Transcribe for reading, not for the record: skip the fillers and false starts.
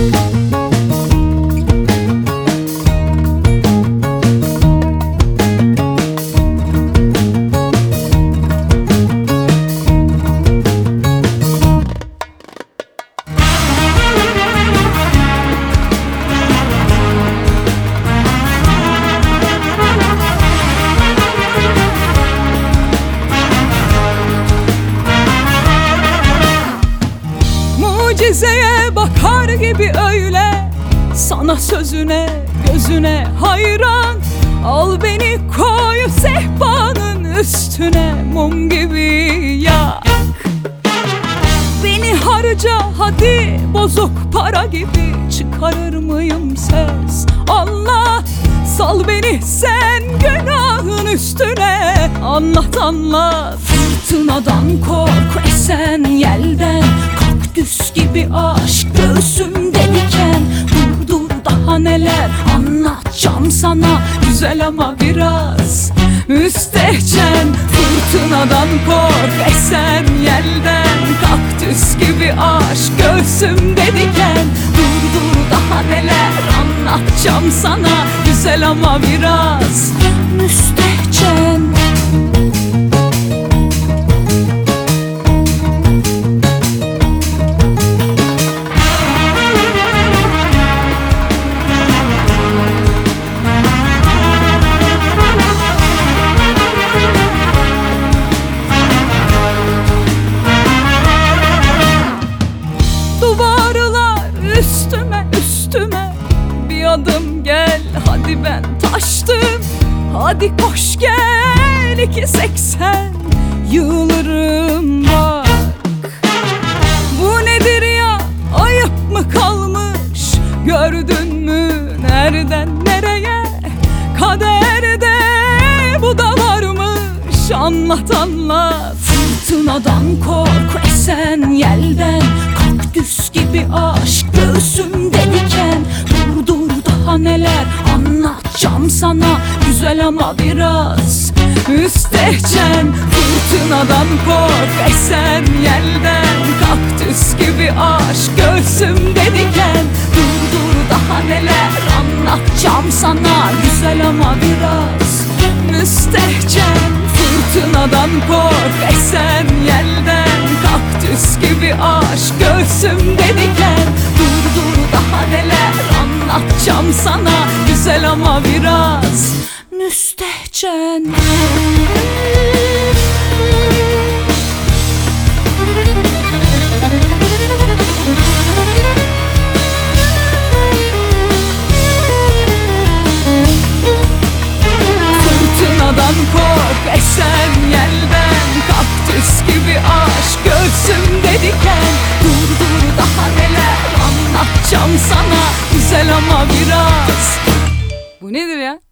Mucizeye bakar gibi öyle, sana sözüne gözüne hayran. Al beni koy sehpanın üstüne, mum gibi yak. Beni harca hadi bozuk para gibi, çıkarır mıyım ses? Allah, sal beni sen günahın üstüne. Anlat anlat, fırtınadan kork, esen yelden. Kaktüs gibi aşk göğsümde diken. Dur dur, daha neler anlatacağım sana, güzel ama biraz müstehcen. Fırtınadan kork, esen yelden. Kaktüs gibi aşk göğsümde diken. Dur dur, daha neler anlatacağım sana, güzel ama biraz müstehcen. Üstüme üstüme bir adım gel, hadi ben taştım. Hadi koş gel, 2.80 yığılırım bak. Bu nedir ya, ayıp mı kalmış? Gördün mü nereden nereye? Kaderde bu da varmış. Anlat anlat, fırtınadan kork, esen yelden. Kaktüs gibi aşk göğsümde diken. Dur dur, daha neler anlatacağım sana, güzel ama biraz müstehcen. Fırtınadan kork, esen yelden. Kaktüs gibi aşk göğsümde diken. Dur dur, daha neler anlatacağım sana, güzel ama biraz müstehcen. Fırtınadan kork, esen yelden. Kaktüs gibi aşk göğsümde diken. Dur dur, daha neler anlatacağım sana, güzel ama biraz müstehcen. Fırtınadan kork, esen yelden. Kaktüs gibi aşk göğsümde diken. Dur dur, daha neler anlatacağım sana, güzel ama biraz. Bu nedir ya?